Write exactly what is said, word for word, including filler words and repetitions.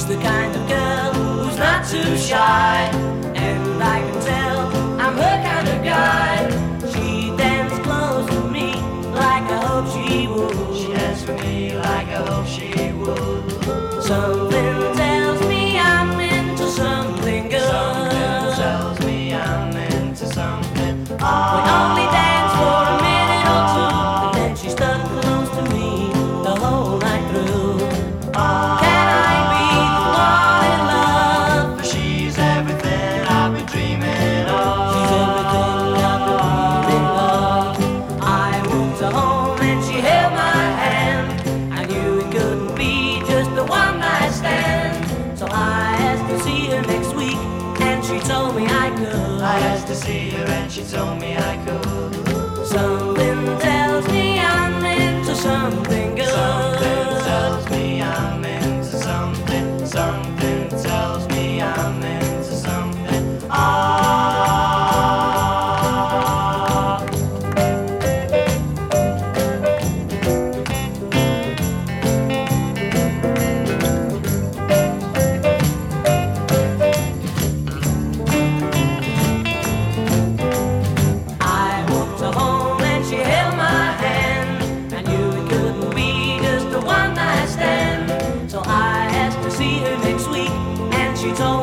She's the kind of girl who's not too shy, and I can tell I'm her kind of guy. She danced close to me like I hope she would. She danced with me like I hope she would. Something tells me I'm into something good. Something tells me I'm into something. We only danced for a minute or two, and then she stuck close to me the whole night through. Can I be the one in love? For she's everything I've been dreaming of. She's everything I've been dreaming of. I walked her home and she held my hand. I knew it couldn't be just a one night stand, so I asked to see her next week, and she told me I could. I asked to see her and she told me I could. Something tells me I'm into something good. Something tells me I'm into something. Something tells me I'm into something. Ah. I walked her home and she held my hand. I knew it couldn't be just a one night stand, so I asked to see her next week, and she told